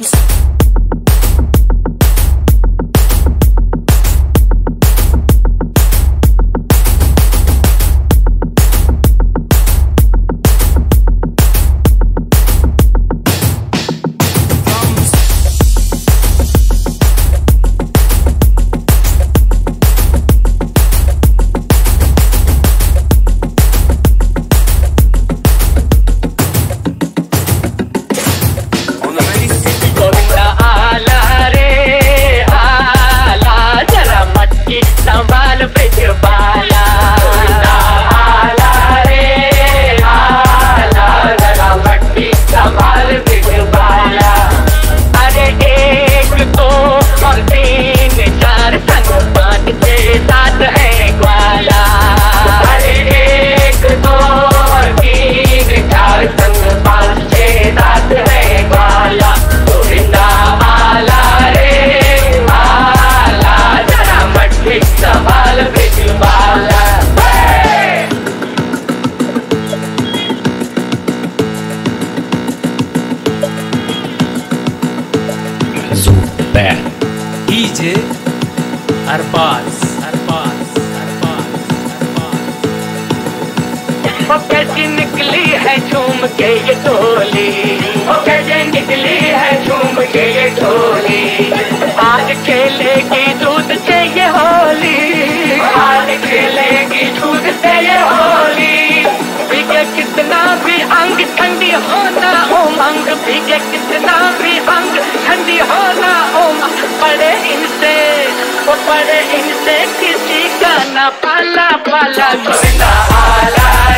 DJ Arbaaz वो कैसी निकली है झूम के ये टोली, वो कैसे निकली है झूम के ये टोली। आज खेलेगी दूध से ये होली, आज खेलेगी दूध से ये होली। भीगे कितना भी अंग ठंडी होना उमंग, भीगे कितना भी अंग ठंडी होना उमंग। पड़े इनसे वो पड़े इनसे किसी का न पाला पाला। गोविंदा आला